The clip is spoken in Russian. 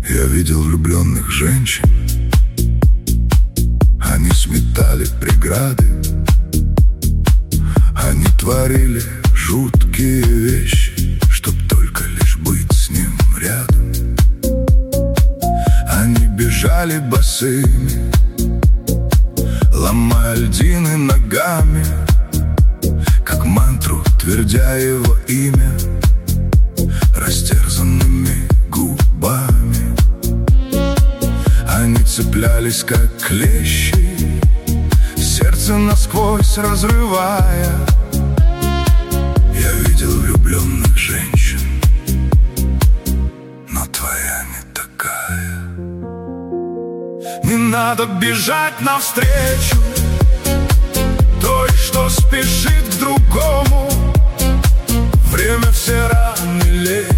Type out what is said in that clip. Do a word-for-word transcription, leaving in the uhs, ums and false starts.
Я видел влюбленных женщин. Они сметали преграды. Они творили жуткие вещи, чтоб только лишь быть с ним рядом. Они бежали босыми, ломая льдины ногами, как мантру твердя его имя растерзанными губами. Они цеплялись, как клещи, сердце насквозь разрывая. Я видел влюбленных женщин, но твоя не такая. Не надо бежать навстречу той, что спешит к другому. Время все раны лечит.